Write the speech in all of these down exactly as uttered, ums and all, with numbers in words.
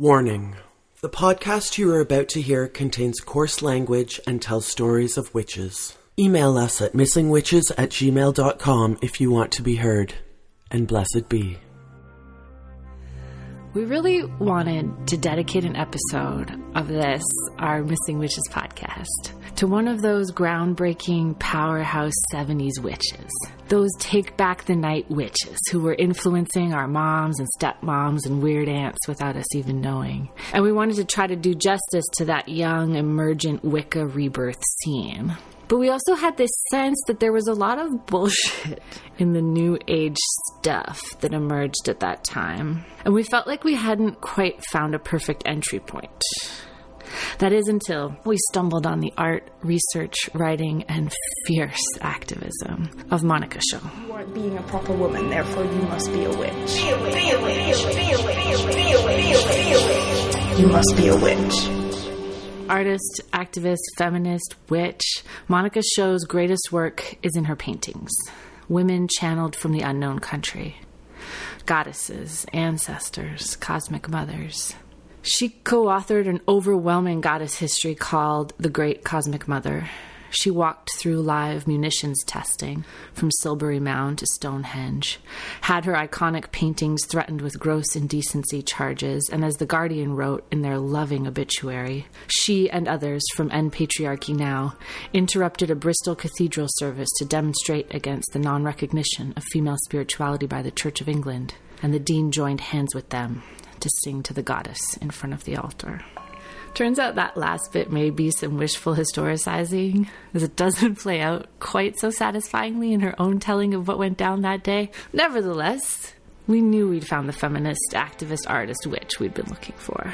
Warning. The podcast you are about to hear contains coarse language and tells stories of witches. Email us at missing witches at gmail dot com if you want to be heard. And blessed be. We really wanted to dedicate an episode of this, our Missing Witches podcast, to one of those groundbreaking powerhouse seventies witches. Those take back the night witches who were influencing our moms and stepmoms and weird aunts without us even knowing. And we wanted to try to do justice to that young, emergent Wicca rebirth scene. But we also had this sense that there was a lot of bullshit in the new age stuff that emerged at that time. And we felt like we hadn't quite found a perfect entry point. That is until we stumbled on the art, research, writing, and fierce activism of Monica Scho. You aren't being a proper woman, therefore you must be a witch. Be a witch, be a witch, be a witch, be a witch, be a witch, be a witch. You must be a witch. Artist, activist, feminist, witch, Monica Scho's greatest work is in her paintings. Women channeled from the unknown country. Goddesses, ancestors, cosmic mothers. She co-authored an overwhelming goddess history called The Great Cosmic Mother. She walked through live munitions testing from Silbury Mound to Stonehenge, had her iconic paintings threatened with gross indecency charges, and as The Guardian wrote in their loving obituary, she and others from End Patriarchy Now interrupted a Bristol cathedral service to demonstrate against the non-recognition of female spirituality by the Church of England, and the dean joined hands with them to sing to the goddess in front of the altar. Turns out that last bit may be some wishful historicizing, as it doesn't play out quite so satisfyingly in her own telling of what went down that day. Nevertheless, we knew we'd found the feminist, activist, artist witch we'd been looking for.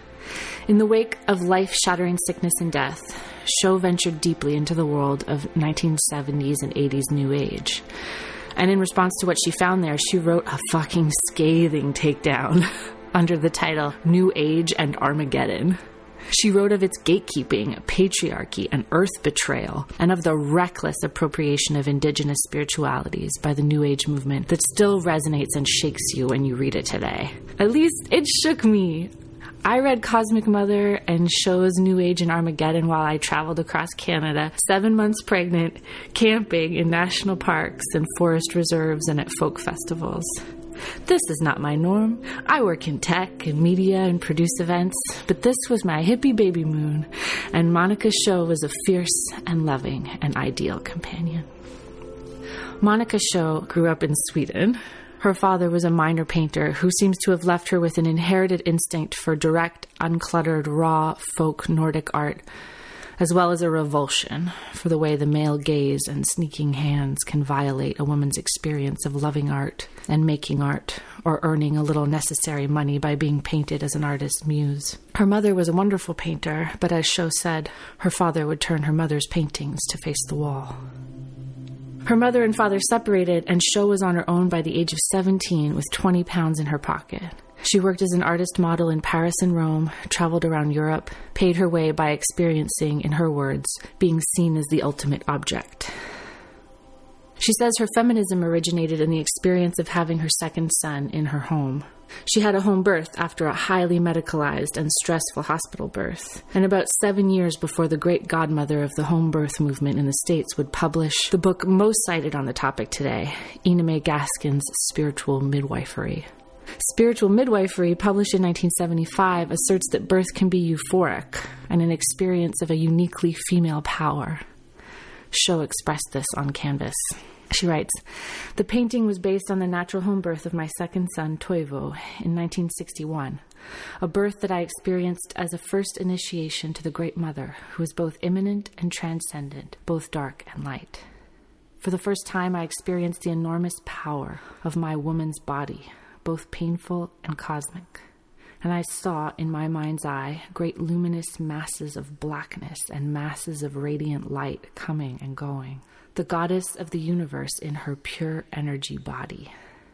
In the wake of life-shattering sickness and death, Scho ventured deeply into the world of nineteen seventies and eighties New Age. And in response to what she found there, she wrote a fucking scathing takedown under the title New Age and Armageddon. She wrote of its gatekeeping, patriarchy, and earth betrayal, and of the reckless appropriation of indigenous spiritualities by the New Age movement that still resonates and shakes you when you read it today. At least it shook me. I read Cosmic Mother and Scho's New Age and Armageddon while I traveled across Canada, seven months pregnant, camping in national parks and forest reserves and at folk festivals. This is not my norm. I work in tech and media and produce events, but this was my hippie baby moon, and Monica Scho was a fierce and loving and ideal companion. Monica Scho grew up in Sweden. Her father was a minor painter who seems to have left her with an inherited instinct for direct, uncluttered, raw, folk Nordic art, as well as a revulsion for the way the male gaze and sneaking hands can violate a woman's experience of loving art and making art, or earning a little necessary money by being painted as an artist's muse. Her mother was a wonderful painter, but as Scho said, her father would turn her mother's paintings to face the wall. Her mother and father separated, and Scho was on her own by the age of seventeen with twenty pounds in her pocket. She worked as an artist model in Paris and Rome, traveled around Europe, paid her way by experiencing, in her words, being seen as the ultimate object. She says her feminism originated in the experience of having her second son in her home. She had a home birth after a highly medicalized and stressful hospital birth, and about seven years before the great godmother of the home birth movement in the States would publish the book most cited on the topic today, Ina May Gaskin's Spiritual Midwifery. Spiritual Midwifery, published in nineteen seventy-five, asserts that birth can be euphoric and an experience of a uniquely female power. Scho expressed this on canvas. She writes, "The painting was based on the natural home birth of my second son, Toivo, in nineteen sixty-one, a birth that I experienced as a first initiation to the Great Mother, who is both immanent and transcendent, both dark and light. For the first time, I experienced the enormous power of my woman's body, both painful and cosmic. And I saw, in my mind's eye, great luminous masses of blackness and masses of radiant light coming and going. The goddess of the universe in her pure energy body.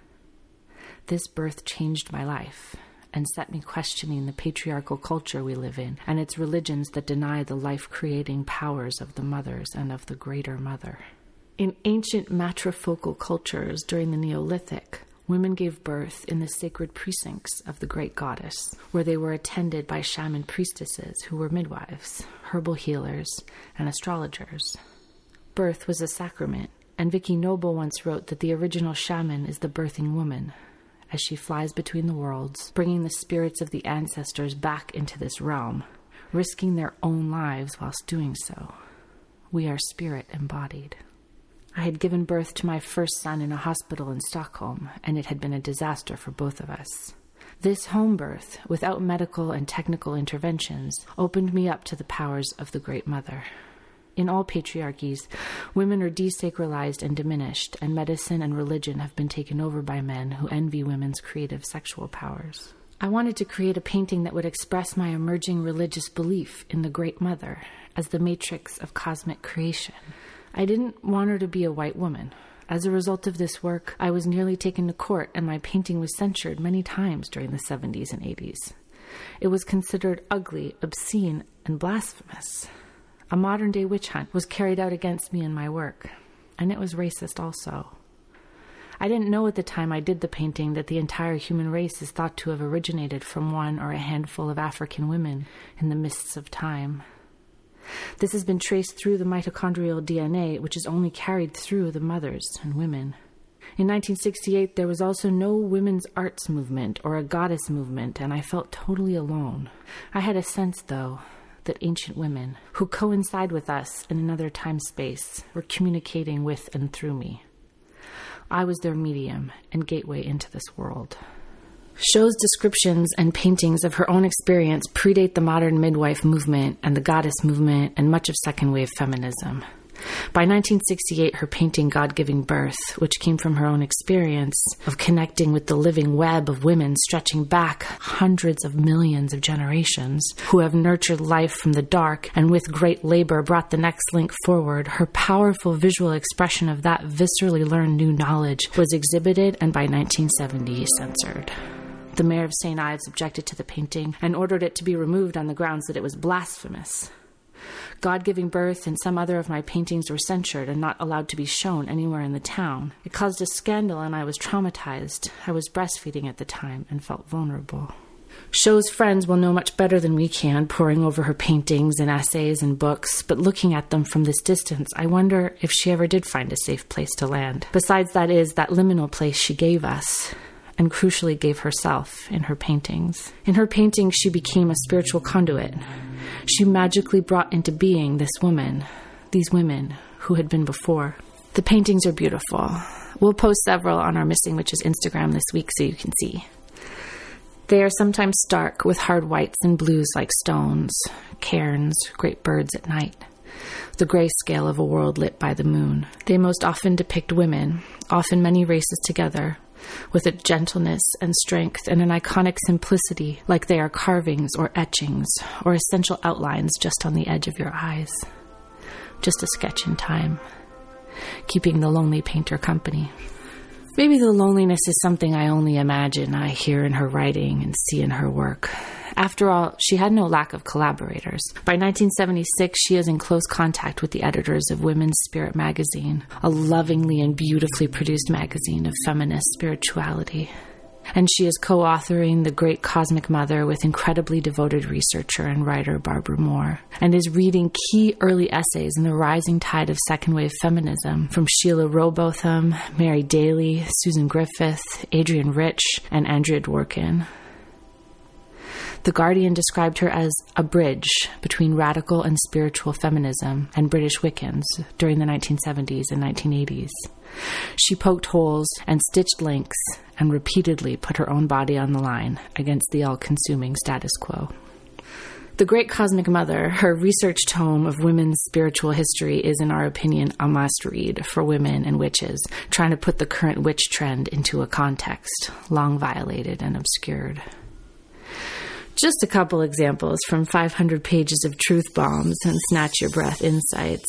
This birth changed my life and set me questioning the patriarchal culture we live in and its religions that deny the life-creating powers of the mothers and of the greater mother. In ancient matrifocal cultures during the Neolithic, Women gave birth in the sacred precincts of the great goddess, where they were attended by shaman priestesses who were midwives, herbal healers, and astrologers. Birth was a sacrament, and Vicky Noble once wrote that the original shaman is the birthing woman, as she flies between the worlds, bringing the spirits of the ancestors back into this realm, risking their own lives whilst doing so. We are spirit embodied. I had given birth to my first son in a hospital in Stockholm, and it had been a disaster for both of us. This home birth, without medical and technical interventions, opened me up to the powers of the Great Mother. In all patriarchies, women are desacralized and diminished, and medicine and religion have been taken over by men who envy women's creative sexual powers. I wanted to create a painting that would express my emerging religious belief in the Great Mother as the matrix of cosmic creation. I didn't want her to be a white woman. As a result of this work, I was nearly taken to court, and my painting was censured many times during the seventies and eighties. It was considered ugly, obscene, and blasphemous. A modern-day witch hunt was carried out against me in my work, and it was racist also. I didn't know at the time I did the painting that the entire human race is thought to have originated from one or a handful of African women in the mists of time. This has been traced through the mitochondrial D N A, which is only carried through the mothers and women. In nineteen sixty-eight, there was also no women's arts movement or a goddess movement, and I felt totally alone. I had a sense, though, that ancient women, who coincide with us in another time-space, were communicating with and through me. I was their medium and gateway into this world. Cho's descriptions and paintings of her own experience predate the modern midwife movement and the goddess movement and much of second-wave feminism. By nineteen sixty-eight, her painting God Giving Birth, which came from her own experience of connecting with the living web of women stretching back hundreds of millions of generations, who have nurtured life from the dark and with great labor brought the next link forward, her powerful visual expression of that viscerally learned new knowledge was exhibited and by nineteen seventy censored. The mayor of Saint Ives objected to the painting and ordered it to be removed on the grounds that it was blasphemous. God Giving Birth and some other of my paintings were censured and not allowed to be shown anywhere in the town. It caused a scandal and I was traumatized. I was breastfeeding at the time and felt vulnerable. Cho's friends will know much better than we can, poring over her paintings and essays and books, but looking at them from this distance, I wonder if she ever did find a safe place to land. Besides, that is, that liminal place she gave us, and crucially gave herself in her paintings. In her paintings, she became a spiritual conduit. She magically brought into being this woman, these women who had been before. The paintings are beautiful. We'll post several on our Missing Witches Instagram this week so you can see. They are sometimes stark with hard whites and blues like stones, cairns, great birds at night, the grayscale of a world lit by the moon. They most often depict women, often many races together, with a gentleness and strength and an iconic simplicity, like they are carvings or etchings or essential outlines just on the edge of your eyes. Just a sketch in time, keeping the lonely painter company. Maybe the loneliness is something I only imagine I hear in her writing and see in her work. After all, she had no lack of collaborators. By nineteen seventy-six, she is in close contact with the editors of Women's Spirit magazine, a lovingly and beautifully produced magazine of feminist spirituality. And she is co-authoring The Great Cosmic Mother with incredibly devoted researcher and writer Barbara Moore, and is reading key early essays in the rising tide of second-wave feminism from Sheila Rowbotham, Mary Daly, Susan Griffith, Adrienne Rich, and Andrea Dworkin. The Guardian described her as a bridge between radical and spiritual feminism and British Wiccans during the nineteen seventies and nineteen eighties. She poked holes and stitched links and repeatedly put her own body on the line against the all-consuming status quo. The Great Cosmic Mother, her research tome of women's spiritual history, is, in our opinion, a must-read for women and witches, trying to put the current witch trend into a context long violated and obscured. Just a couple examples from five hundred pages of truth bombs and snatch-your-breath insights.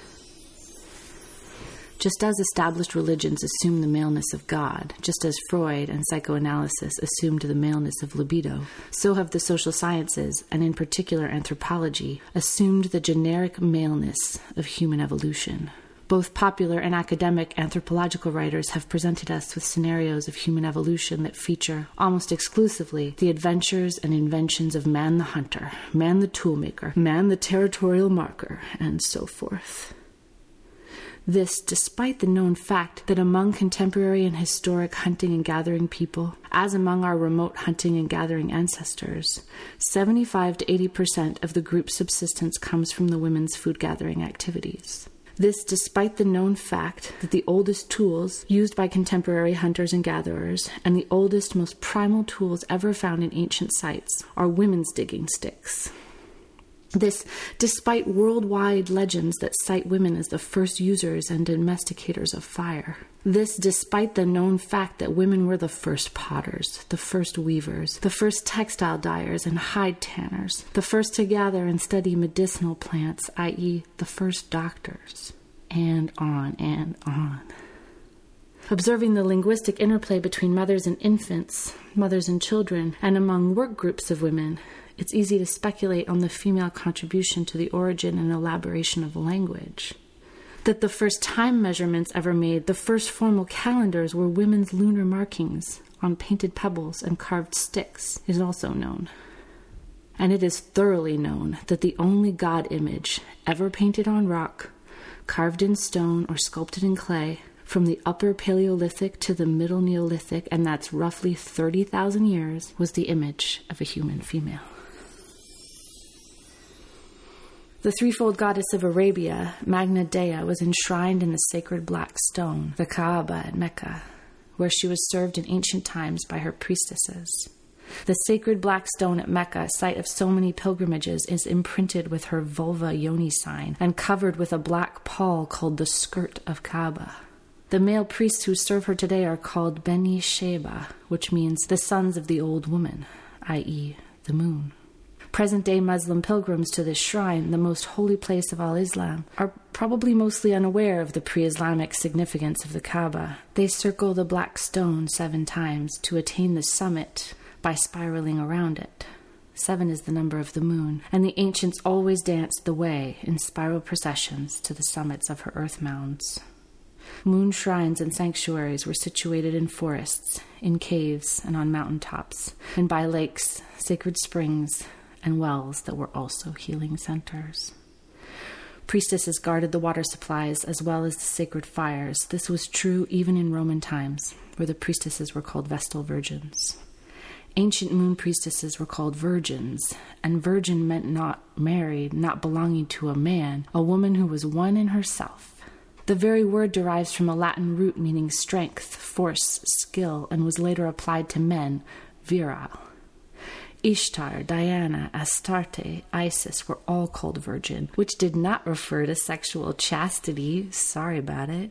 Just as established religions assume the maleness of God, just as Freud and psychoanalysis assumed the maleness of libido, so have the social sciences, and in particular anthropology, assumed the generic maleness of human evolution. Both popular and academic anthropological writers have presented us with scenarios of human evolution that feature, almost exclusively, the adventures and inventions of man the hunter, man the toolmaker, man the territorial marker, and so forth. This despite the known fact that among contemporary and historic hunting and gathering people, as among our remote hunting and gathering ancestors, seventy-five to eighty percent of the group's subsistence comes from the women's food gathering activities. This despite the known fact that the oldest tools used by contemporary hunters and gatherers, and the oldest, most primal tools ever found in ancient sites, are women's digging sticks. This despite worldwide legends that cite women as the first users and domesticators of fire. This despite the known fact that women were the first potters, the first weavers, the first textile dyers and hide tanners, the first to gather and study medicinal plants, that is the first doctors, and on and on. Observing the linguistic interplay between mothers and infants, mothers and children, and among work groups of women, it's easy to speculate on the female contribution to the origin and elaboration of language. That the first time measurements ever made, the first formal calendars, were women's lunar markings on painted pebbles and carved sticks, is also known. And it is thoroughly known that the only god image ever painted on rock, carved in stone or sculpted in clay, from the Upper Paleolithic to the Middle Neolithic, and that's roughly thirty thousand years, was the image of a human female. The threefold goddess of Arabia, Magna Dea, was enshrined in the sacred black stone, the Kaaba at Mecca, where she was served in ancient times by her priestesses. The sacred black stone at Mecca, site of so many pilgrimages, is imprinted with her vulva yoni sign and covered with a black pall called the skirt of Kaaba. The male priests who serve her today are called Beni Sheba, which means the sons of the old woman, that is the moon. Present-day Muslim pilgrims to this shrine, the most holy place of all Islam, are probably mostly unaware of the pre-Islamic significance of the Kaaba. They circle the black stone seven times to attain the summit by spiraling around it. Seven is the number of the moon, and the ancients always danced the way in spiral processions to the summits of her earth mounds. Moon shrines and sanctuaries were situated in forests, in caves, and on mountain tops, and by lakes, sacred springs, and wells that were also healing centers. Priestesses guarded the water supplies as well as the sacred fires. This was true even in Roman times, where the priestesses were called Vestal Virgins. Ancient moon priestesses were called virgins, and virgin meant not married, not belonging to a man, a woman who was one in herself. The very word derives from a Latin root meaning strength, force, skill, and was later applied to men, virile. Ishtar, Diana, Astarte, Isis were all called virgin, which did not refer to sexual chastity, sorry about it,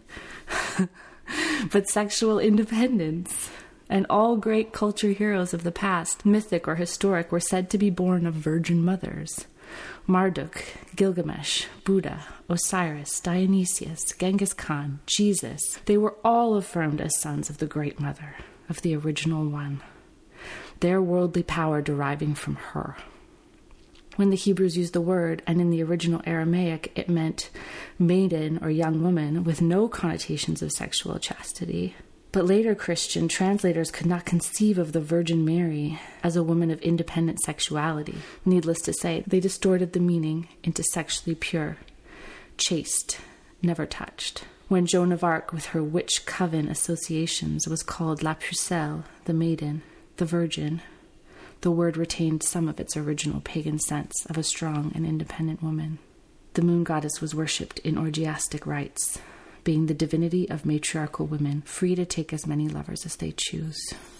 but sexual independence. And all great culture heroes of the past, mythic or historic, were said to be born of virgin mothers. Marduk, Gilgamesh, Buddha, Osiris, Dionysius, Genghis Khan, Jesus, they were all affirmed as sons of the Great Mother, of the original one. Their worldly power deriving from her. When the Hebrews used the word, and in the original Aramaic it meant maiden or young woman with no connotations of sexual chastity. But later Christian translators could not conceive of the Virgin Mary as a woman of independent sexuality. Needless to say, they distorted the meaning into sexually pure, chaste, never touched. When Joan of Arc, with her witch coven associations, was called La Pucelle, the maiden, the virgin, the word retained some of its original pagan sense of a strong and independent woman. The moon goddess was worshipped in orgiastic rites, being the divinity of matriarchal women, free to take as many lovers as they choose.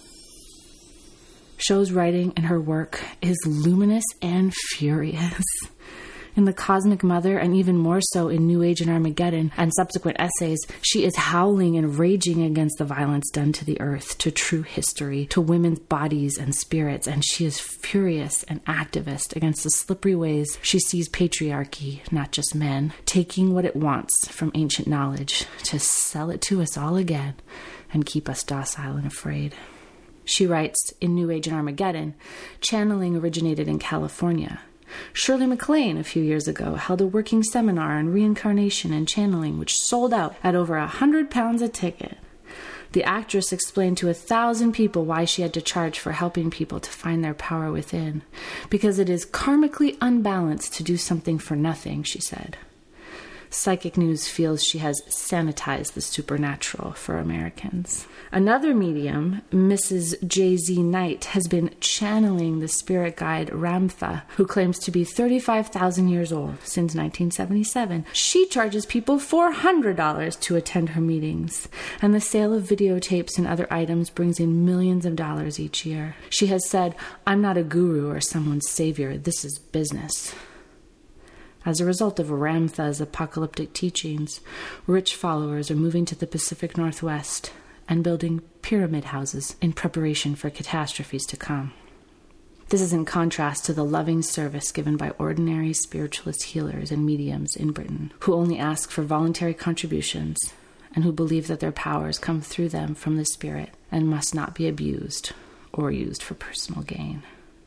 Sho's writing and her work is luminous and furious. In The Cosmic Mother, and even more so in New Age and Armageddon and subsequent essays, she is howling and raging against the violence done to the earth, to true history, to women's bodies and spirits, and she is furious and activist against the slippery ways she sees patriarchy, not just men, taking what it wants from ancient knowledge to sell it to us all again and keep us docile and afraid. She writes in New Age and Armageddon, channeling originated in California. Shirley MacLaine, a few years ago, held a working seminar on reincarnation and channeling, which sold out at over a hundred pounds a ticket. The actress explained to a thousand people why she had to charge for helping people to find their power within. Because it is karmically unbalanced to do something for nothing, she said. Psychic News feels she has sanitized the supernatural for Americans. Another medium, Missus J Z Knight, has been channeling the spirit guide Ramtha, who claims to be thirty-five thousand years old since nineteen seventy-seven. She charges people four hundred dollars to attend her meetings, and the sale of videotapes and other items brings in millions of dollars each year. She has said, "I'm not a guru or someone's savior. This is business." As a result of Ramtha's apocalyptic teachings, rich followers are moving to the Pacific Northwest and building pyramid houses in preparation for catastrophes to come. This is in contrast to the loving service given by ordinary spiritualist healers and mediums in Britain, who only ask for voluntary contributions and who believe that their powers come through them from the spirit and must not be abused or used for personal gain.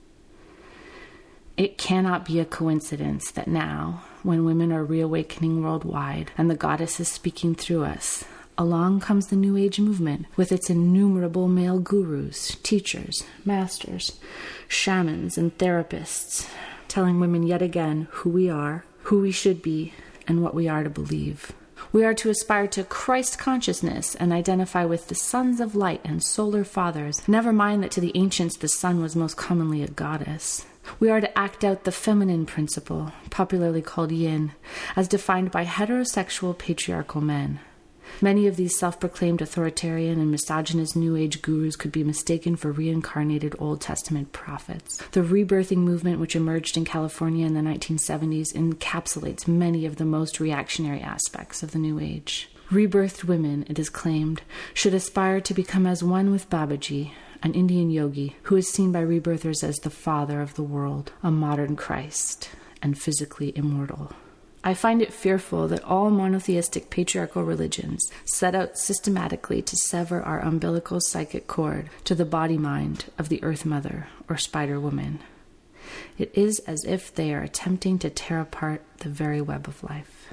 It cannot be a coincidence that now, when women are reawakening worldwide and the goddess is speaking through us, along comes the New Age movement with its innumerable male gurus, teachers, masters, shamans, and therapists, telling women yet again who we are, who we should be, and what we are to believe. We are to aspire to Christ consciousness and identify with the sons of light and solar fathers. Never mind that to the ancients the sun was most commonly a goddess. We are to act out the feminine principle, popularly called yin, as defined by heterosexual patriarchal men. Many of these self-proclaimed authoritarian and misogynist New Age gurus could be mistaken for reincarnated Old Testament prophets. The rebirthing movement, which emerged in California in the nineteen seventies, encapsulates many of the most reactionary aspects of the New Age. Rebirthed women, it is claimed, should aspire to become as one with Babaji, an Indian yogi who is seen by rebirthers as the father of the world, a modern Christ, and physically immortal. I find it fearful that all monotheistic patriarchal religions set out systematically to sever our umbilical psychic cord to the body-mind of the Earth Mother or Spider Woman. It is as if they are attempting to tear apart the very web of life.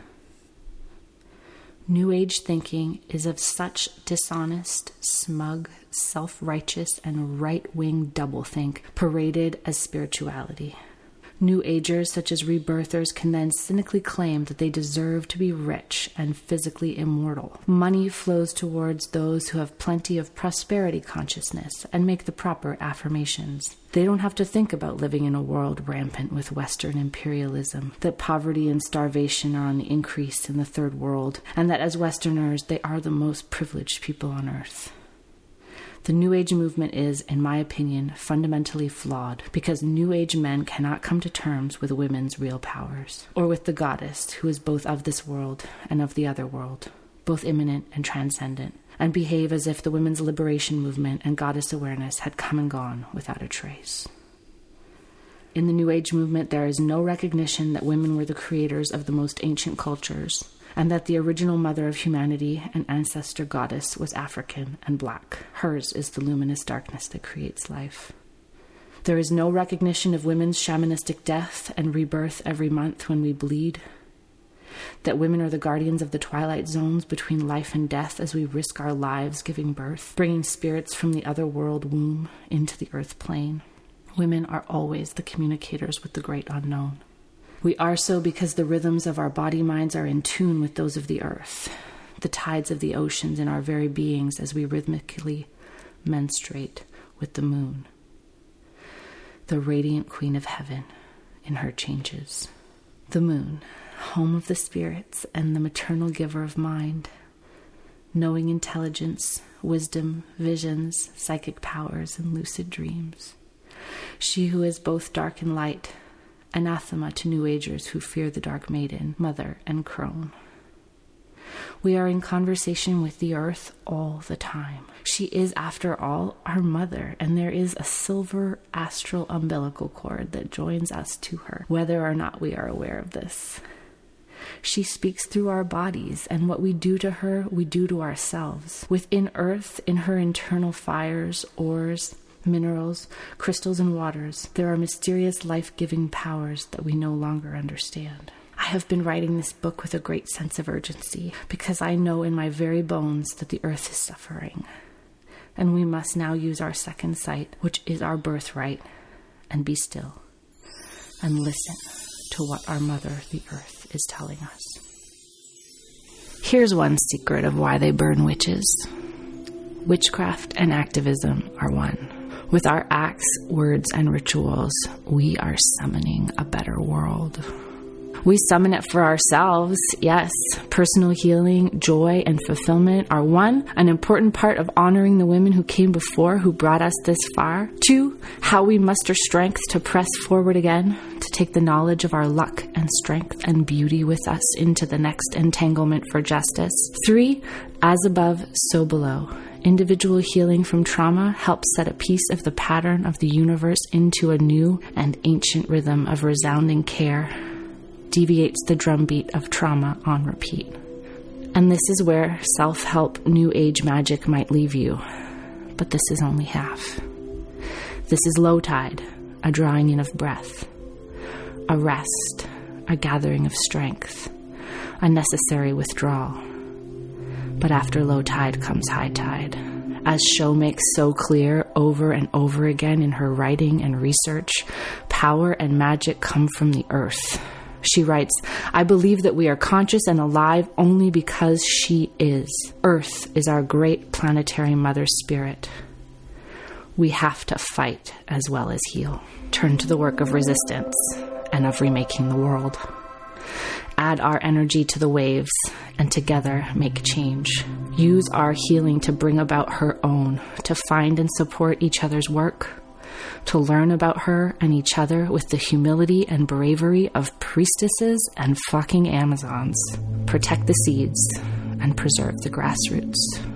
New Age thinking is of such dishonest, smug, self-righteous, and right-wing doublethink paraded as spirituality. New Agers such as rebirthers can then cynically claim that they deserve to be rich and physically immortal. Money flows towards those who have plenty of prosperity consciousness and make the proper affirmations. They don't have to think about living in a world rampant with Western imperialism, that poverty and starvation are on the increase in the third world, and that as Westerners they are the most privileged people on earth. The New Age movement is, in my opinion, fundamentally flawed because New Age men cannot come to terms with women's real powers, or with the goddess who is both of this world and of the other world, both immanent and transcendent, and behave as if the women's liberation movement and goddess awareness had come and gone without a trace. In the New Age movement, there is no recognition that women were the creators of the most ancient cultures, and that the original mother of humanity and ancestor goddess was African and black. Hers is the luminous darkness that creates life. There is no recognition of women's shamanistic death and rebirth every month when we bleed. That women are the guardians of the twilight zones between life and death as we risk our lives giving birth, bringing spirits from the other world womb into the earth plane. Women are always the communicators with the great unknown. We are so because the rhythms of our body-minds are in tune with those of the earth, the tides of the oceans in our very beings as we rhythmically menstruate with the moon, the radiant queen of heaven in her changes. The moon, home of the spirits and the maternal giver of mind, knowing intelligence, wisdom, visions, psychic powers, and lucid dreams. She who is both dark and light, anathema to New Agers who fear the Dark Maiden, Mother, and Crone. We are in conversation with the earth all the time. She is, after all, our mother, and there is a silver astral umbilical cord that joins us to her, whether or not we are aware of this. She speaks through our bodies, and what we do to her, we do to ourselves. Within earth, in her internal fires, ores, minerals, crystals, and waters, there are mysterious life-giving powers that we no longer understand. I have been writing this book with a great sense of urgency because I know in my very bones that the earth is suffering. And we must now use our second sight, which is our birthright, and be still and listen to what our mother, the earth, is telling us. Here's one secret of why they burn witches. Witchcraft and activism are one. With our acts, words, and rituals, we are summoning a better world. We summon it for ourselves, yes. Personal healing, joy, and fulfillment are one, an important part of honoring the women who came before, who brought us this far. Two, how we muster strength to press forward again, to take the knowledge of our luck and strength and beauty with us into the next entanglement for justice. Three, as above, so below. Individual healing from trauma helps set a piece of the pattern of the universe into a new and ancient rhythm of resounding care, deviates the drumbeat of trauma on repeat. And this is where self-help New Age magic might leave you. But this is only half. This is low tide, a drawing in of breath, a rest, a gathering of strength, a necessary withdrawal. But after low tide comes high tide. As Sho makes so clear over and over again in her writing and research, power and magic come from the earth. She writes, I believe that we are conscious and alive only because she is. Earth is our great planetary mother spirit. We have to fight as well as heal. Turn to the work of resistance and of remaking the world. Add our energy to the waves and together make change. Use our healing to bring about her own, to find and support each other's work, to learn about her and each other with the humility and bravery of priestesses and fucking Amazons. Protect the seeds and preserve the grassroots.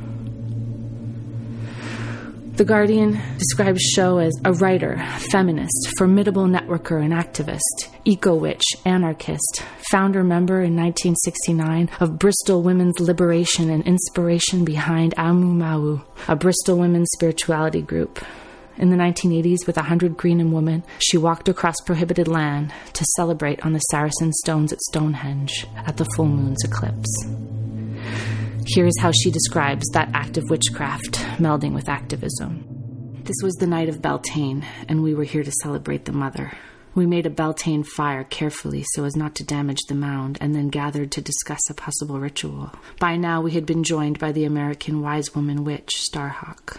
The Guardian describes Sho as a writer, feminist, formidable networker and activist, eco-witch, anarchist, founder member in nineteen sixty-nine of Bristol Women's Liberation and inspiration behind Amu Mawu, a Bristol women's spirituality group. In the nineteen eighties, with a hundred Greenham women, she walked across prohibited land to celebrate on the Saracen stones at Stonehenge at the full moon's eclipse. Here is how she describes that act of witchcraft melding with activism. This was the night of Beltane, and we were here to celebrate the mother. We made a Beltane fire carefully so as not to damage the mound, and then gathered to discuss a possible ritual. By now, we had been joined by the American wise woman witch, Starhawk.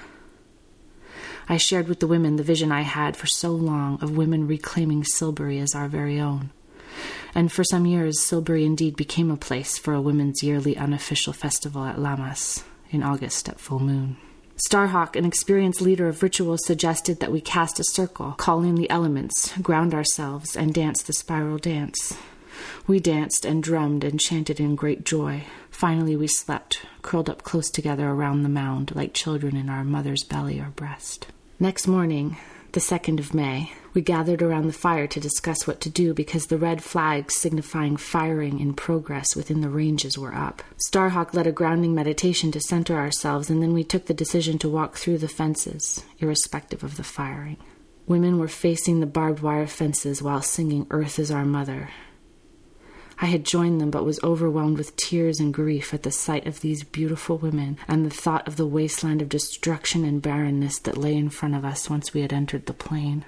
I shared with the women the vision I had for so long of women reclaiming Silbury as our very own. And for some years, Silbury indeed became a place for a women's yearly unofficial festival at Lammas, in August at full moon. Starhawk, an experienced leader of ritual, suggested that we cast a circle, call in the elements, ground ourselves, and dance the spiral dance. We danced and drummed and chanted in great joy. Finally we slept, curled up close together around the mound, like children in our mother's belly or breast. Next morning, the second of May, we gathered around the fire to discuss what to do because the red flags signifying firing in progress within the ranges were up. Starhawk led a grounding meditation to center ourselves, and then we took the decision to walk through the fences, irrespective of the firing. Women were facing the barbed wire fences while singing Earth is Our Mother. I had joined them but was overwhelmed with tears and grief at the sight of these beautiful women and the thought of the wasteland of destruction and barrenness that lay in front of us once we had entered the plain.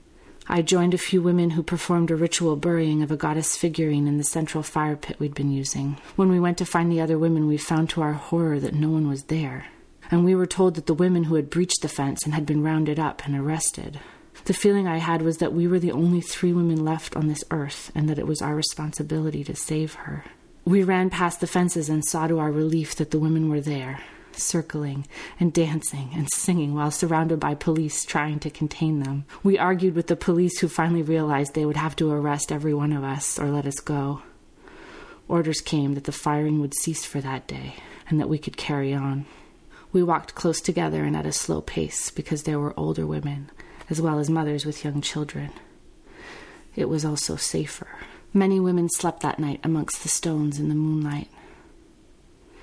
I joined a few women who performed a ritual burying of a goddess figurine in the central fire pit we'd been using. When we went to find the other women, we found to our horror that no one was there, and we were told that the women who had breached the fence and had been rounded up and arrested. The feeling I had was that we were the only three women left on this earth and that it was our responsibility to save her. We ran past the fences and saw to our relief that the women were there, circling and dancing and singing while surrounded by police trying to contain them. We argued with the police, who finally realized they would have to arrest every one of us or let us go. Orders came that the firing would cease for that day and that we could carry on. We walked close together and at a slow pace because there were older women, as well as mothers with young children. It was also safer. Many women slept that night amongst the stones in the moonlight.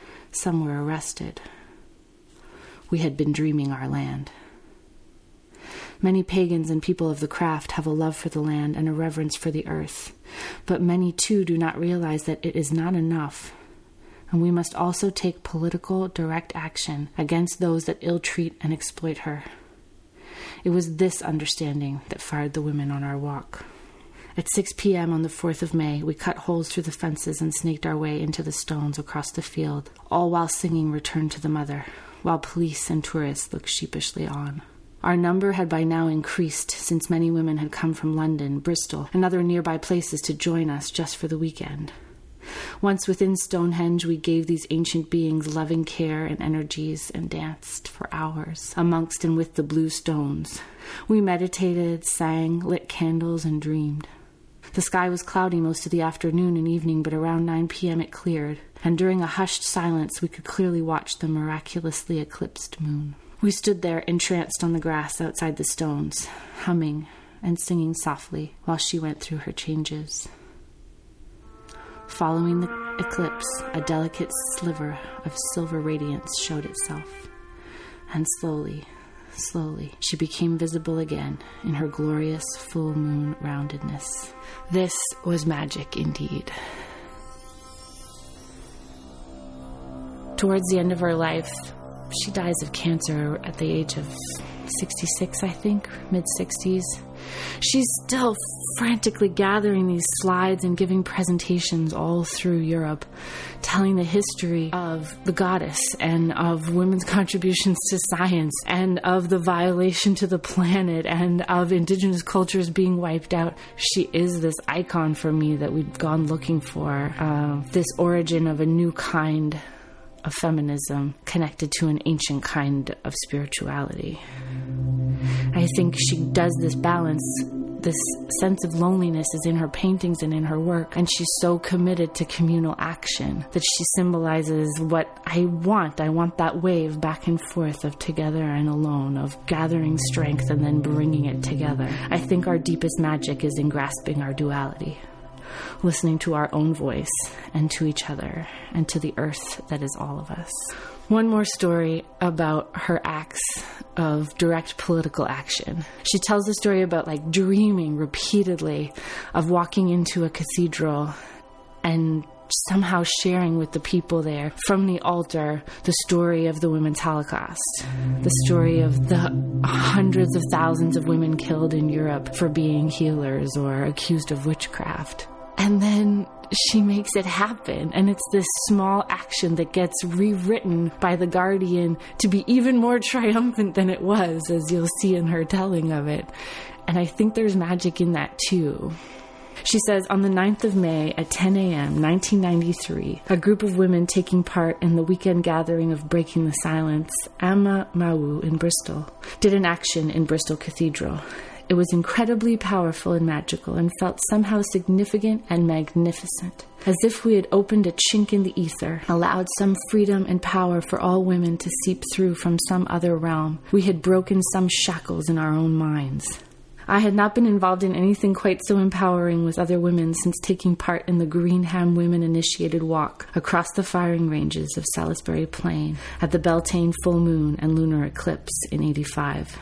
Some were arrested. We had been dreaming our land. Many pagans and people of the craft have a love for the land and a reverence for the earth, but many too do not realize that it is not enough, and we must also take political, direct action against those that ill-treat and exploit her. It was this understanding that fired the women on our walk. At six p.m. on the fourth of May, we cut holes through the fences and snaked our way into the stones across the field, all while singing Return to the Mother, while police and tourists looked sheepishly on. Our number had by now increased, since many women had come from London, Bristol, and other nearby places to join us just for the weekend. Once within Stonehenge, we gave these ancient beings loving care and energies and danced for hours amongst and with the blue stones. We meditated, sang, lit candles, and dreamed. The sky was cloudy most of the afternoon and evening, but around nine p.m. it cleared, and during a hushed silence we could clearly watch the miraculously eclipsed moon. We stood there entranced on the grass outside the stones, humming and singing softly while she went through her changes. Following the eclipse, a delicate sliver of silver radiance showed itself, and slowly, slowly, she became visible again in her glorious full moon roundedness. This was magic indeed. Towards the end of her life, she dies of cancer at the age of sixty-six, I think, mid-sixties. She's still frantically gathering these slides and giving presentations all through Europe, telling the history of the goddess and of women's contributions to science and of the violation to the planet and of indigenous cultures being wiped out. She is this icon for me that we've gone looking for, uh, this origin of a new kind of feminism connected to an ancient kind of spirituality. I think she does this balance. This sense of loneliness is in her paintings and in her work, and she's so committed to communal action that she symbolizes what I want. I want that wave back and forth of together and alone, of gathering strength and then bringing it together. I think our deepest magic is in grasping our duality, listening to our own voice and to each other and to the earth that is all of us. One more story about her acts of direct political action. She tells the story about like dreaming repeatedly of walking into a cathedral and somehow sharing with the people there from the altar the story of the women's Holocaust, the story of the hundreds of thousands of women killed in Europe for being healers or accused of witchcraft. And then she makes it happen, and it's this small action that gets rewritten by The Guardian to be even more triumphant than it was, as you'll see in her telling of it. And I think there's magic in that too. She says, on the ninth of May at ten a.m., nineteen ninety-three, a group of women taking part in the weekend gathering of Breaking the Silence, Amma Mawu in Bristol, did an action in Bristol Cathedral. It was incredibly powerful and magical and felt somehow significant and magnificent, as if we had opened a chink in the ether, allowed some freedom and power for all women to seep through from some other realm. We had broken some shackles in our own minds. I had not been involved in anything quite so empowering with other women since taking part in the Greenham Women Initiated Walk across the firing ranges of Salisbury Plain at the Beltane full moon and lunar eclipse in eighty-five.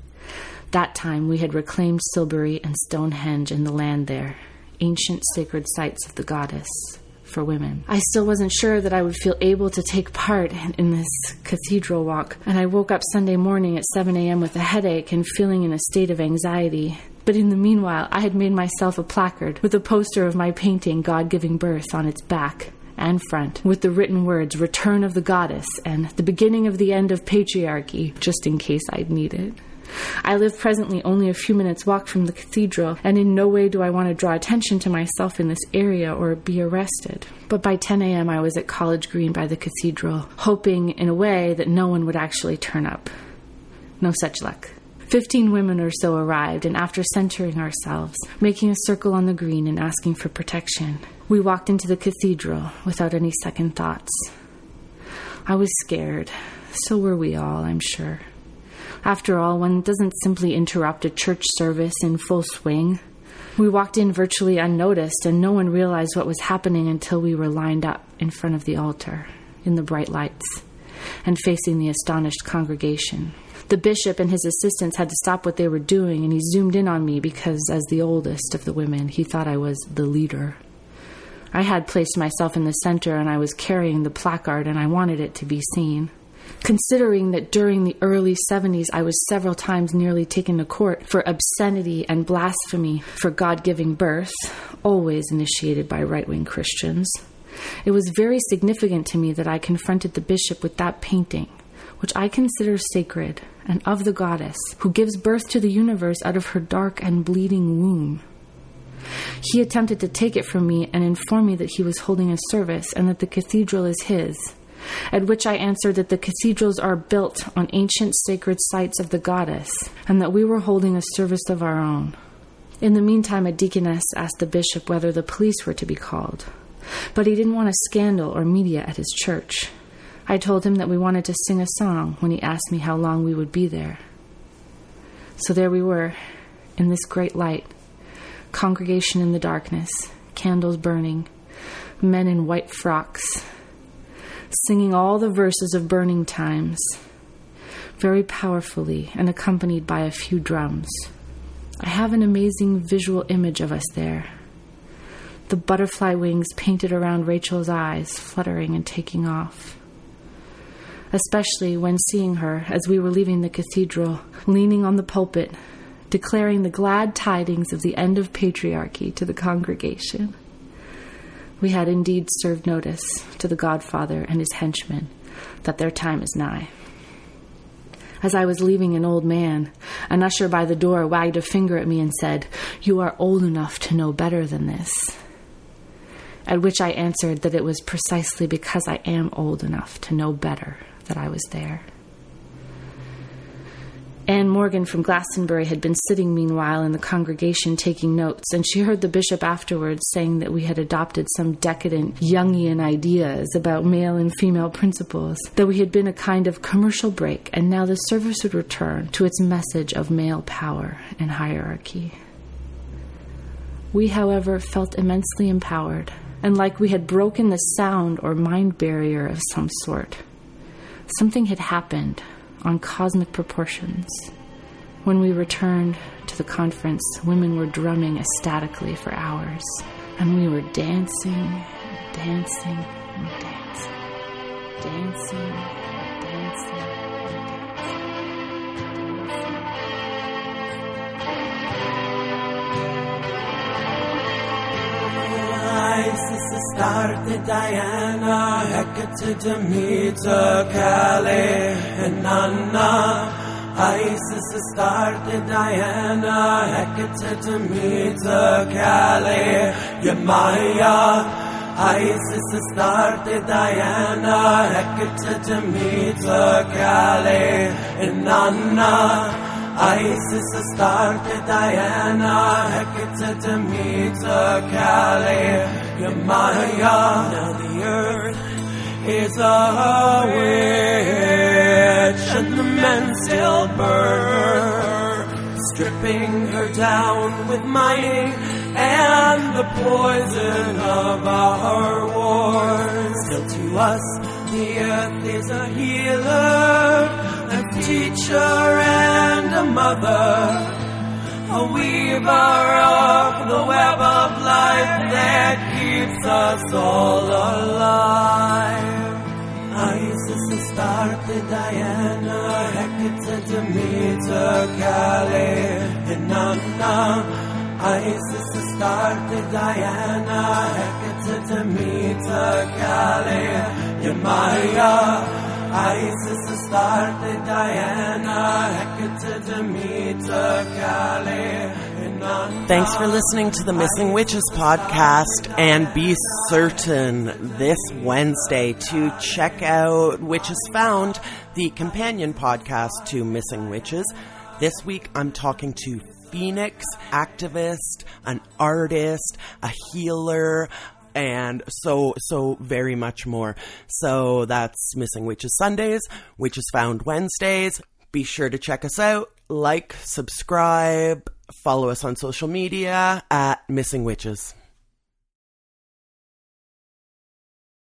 That time we had reclaimed Silbury and Stonehenge and the land there, ancient sacred sites of the goddess, for women. I still wasn't sure that I would feel able to take part in, in this cathedral walk, and I woke up Sunday morning at seven a.m. with a headache and feeling in a state of anxiety. But in the meanwhile, I had made myself a placard with a poster of my painting, God Giving Birth, on its back and front, with the written words, Return of the Goddess, and the beginning of the end of patriarchy, just in case I'd need it. I live presently only a few minutes' walk from the cathedral, and in no way do I want to draw attention to myself in this area or be arrested. But by ten a.m. I was at College Green by the cathedral, hoping in a way that no one would actually turn up. No such luck. Fifteen women or so arrived, and after centering ourselves, making a circle on the green and asking for protection, we walked into the cathedral without any second thoughts. I was scared. So were we all, I'm sure. After all, one doesn't simply interrupt a church service in full swing. We walked in virtually unnoticed, and no one realized what was happening until we were lined up in front of the altar, in the bright lights, and facing the astonished congregation. The bishop and his assistants had to stop what they were doing, and he zoomed in on me because, as the oldest of the women, he thought I was the leader. I had placed myself in the center, and I was carrying the placard, and I wanted it to be seen. Considering that during the early seventies, I was several times nearly taken to court for obscenity and blasphemy for God-giving birth, always initiated by right-wing Christians, it was very significant to me that I confronted the bishop with that painting, which I consider sacred, and of the goddess, who gives birth to the universe out of her dark and bleeding womb. He attempted to take it from me and inform me that he was holding a service and that the cathedral is his, at which I answered that the cathedrals are built on ancient sacred sites of the goddess, and that we were holding a service of our own. In the meantime, a deaconess asked the bishop whether the police were to be called, but he didn't want a scandal or media at his church. I told him that we wanted to sing a song when he asked me how long we would be there. So there we were, in this great light, congregation in the darkness, candles burning, men in white frocks, singing all the verses of Burning Times, very powerfully and accompanied by a few drums. I have an amazing visual image of us there. The butterfly wings painted around Rachel's eyes, fluttering and taking off. Especially when seeing her as we were leaving the cathedral, leaning on the pulpit, declaring the glad tidings of the end of patriarchy to the congregation. We had indeed served notice to the Godfather and his henchmen that their time is nigh. As I was leaving, an old man, an usher by the door, wagged a finger at me and said, "You are old enough to know better than this." At which I answered that it was precisely because I am old enough to know better that I was there. Anne Morgan from Glastonbury had been sitting meanwhile in the congregation taking notes, and she heard the bishop afterwards saying that we had adopted some decadent Jungian ideas about male and female principles, that we had been a kind of commercial break, and now the service would return to its message of male power and hierarchy. We, however, felt immensely empowered, and like we had broken the sound or mind barrier of some sort. Something had happened on cosmic proportions. When we returned to the conference, women were drumming ecstatically for hours, and we were dancing, dancing, and dancing, dancing, dancing, Isis Astarte, Diana, Hecate, Demeter, Kali, Inanna. Isis Astarte, Diana, Hecate, Demeter, Kali, Yemaya. Isis Astarte, Diana, Hecate, Demeter, Kali, Inanna. Isis Astarte, Diana, Hecate, Demeter, Kali, Yemaya. Now the earth is a witch, and the men still burn, stripping her down with might and the poison of our wars. Still to us, the earth is a healer, a teacher and a mother, a weaver of the web of life that keeps us all alive. Isis Astarte, Diana, Hecate, Demeter, Kali, Inanna. Isis Astarte, Diana, Hecate, Demeter, Kali, Yemaya. Isis Astarte, Diana, Hecate, Demeter, Kali, Inanna. Thanks for listening to the Missing Witches podcast, and be certain this Wednesday to check out Witches Found, the companion podcast to Missing Witches. This week I'm talking to Phoenix, activist, an artist, a healer, and so, so very much more. So that's Missing Witches Sundays, Witches Found Wednesdays. Be sure to check us out, like, subscribe, follow us on social media at Missing Witches.